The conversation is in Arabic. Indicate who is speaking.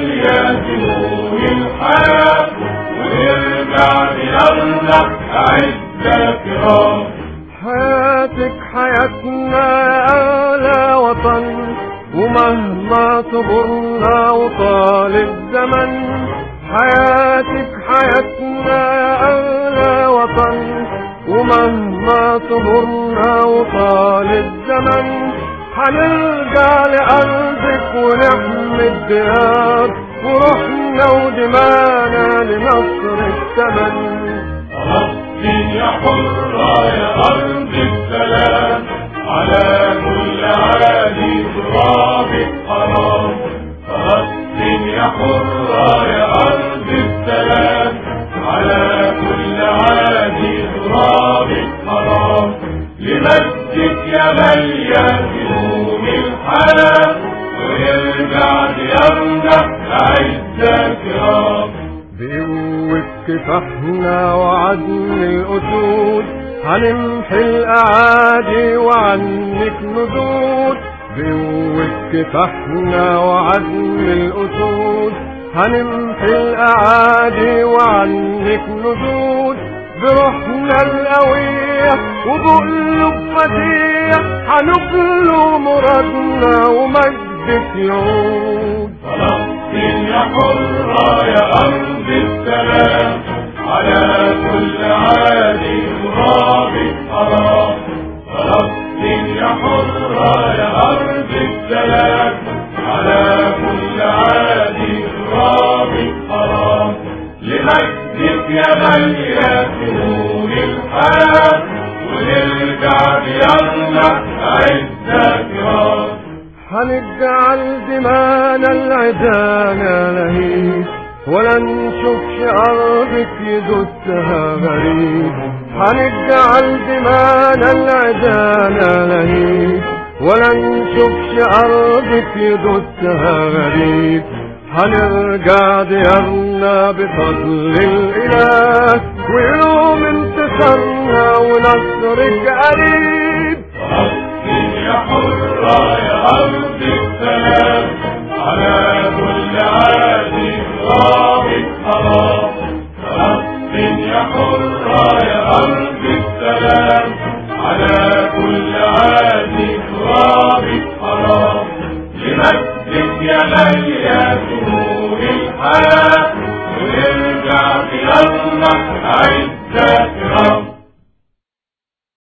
Speaker 1: غالية نور الحياة، ونرجع لأرضك أعزة كرام.
Speaker 2: حياتك حياتنا يا أغلى وطن، ومهما صبرنا وطال الزمن. حياتك حياتنا يا أغلى وطن، ومهما صبرنا وطال الزمن. هنرجع لأرضك ونحمي الديار، وروحنا ودمانا لنصر الثمن.
Speaker 1: فلسطين يا حرة يا أرض السلام، على كل عادي ترابك حرام. فلسطين يا حرة يا أرض السلام، على كل عادي ترابك حرام. لمجدك يا غالية نور الحياة، ونرجع لأرضك أعزة كرام.
Speaker 2: بقوة كفاحنا وعزم الأسود، هنمحي الأعادي وعنك نزود. بقوة كفاحنا وعزم الأسود، هنمحي الأعادي وعنك نزود. بروحنا القوية وبقلوب فتية، هنبلو مرادنا ومجدك يعود.
Speaker 1: فلسطين يا حرة يا أرض السلام، على كل عادي ترابك حرام. فلسطين يا حرة يا أرض السلام، على كل عادي ترابك حرام. لمجدك يا غالية نور الحياة، ونرجع بيدنا أعزة كرام.
Speaker 2: هنجعل دمانا العدانا لهيب، ولا نشوفش أرضك يدوسها غريب. هنجعل دمانا العدانا لهيب، ولا نشوفش أرضك يدوسها غريب. هنرجع ديارنا بفضل الإله، ويوم انتصارنا ونصرك قريب.
Speaker 1: فلسطين يا حرة يا أرض السلام، على كل عادي ترابك حرام. فلسطين يا حرة يا أرض السلام، على كل عادي ترابك حرام. لمجدك يا غالية نور الحياة، ونرجع بيدنا أعزة